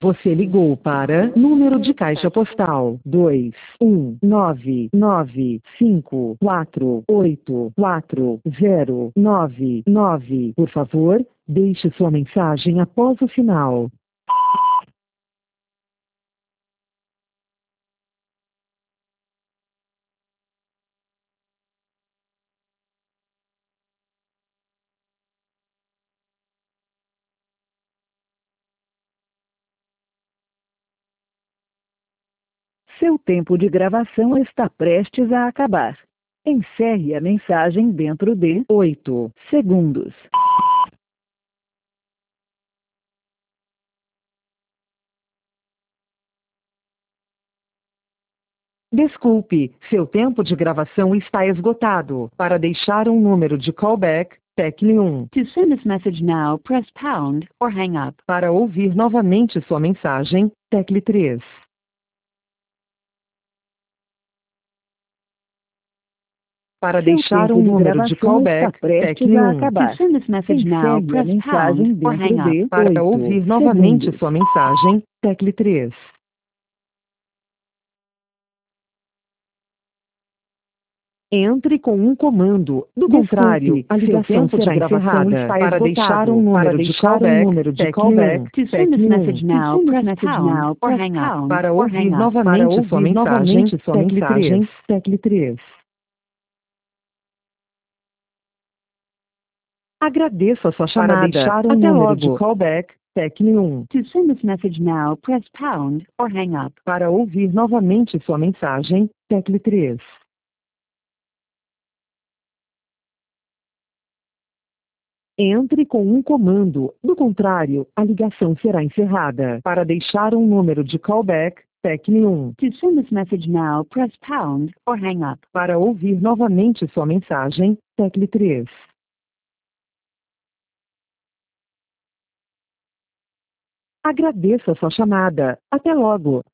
Você ligou para número de caixa postal 21995484099. Por favor, deixe sua mensagem após o sinal. Seu tempo de gravação está prestes a acabar. Encerre a mensagem dentro de 8 segundos. Desculpe, seu tempo de gravação está esgotado. Para deixar um número de callback, tecle 1. To send this message now, press pound or hang up. Para ouvir novamente sua mensagem, tecle 3. Para deixar um número de callback, tecle 1. To send this message now, Encerre a press mensagem pound or hang dentro de up. Para 8 ouvir novamente segundos. sua mensagem, tecle 3. Entre com um comando. Do contrário, a ligação será encerrada. Para deixar um número de callback, To send this message now, press pound or hang up. Para or ouvir hang up. novamente sua mensagem, tecle 3. Agradeço a sua chamada. Para deixar um número de callback, tecle 1. To send this message now, press pound or hang up. Para ouvir novamente sua mensagem, tecle 3. Entre com um comando. Do contrário, a ligação será encerrada. Para deixar um número de callback, tecle 1. To send this message now, press pound or hang up. Para ouvir novamente sua mensagem, tecle 3. Agradeço a sua chamada. Até logo.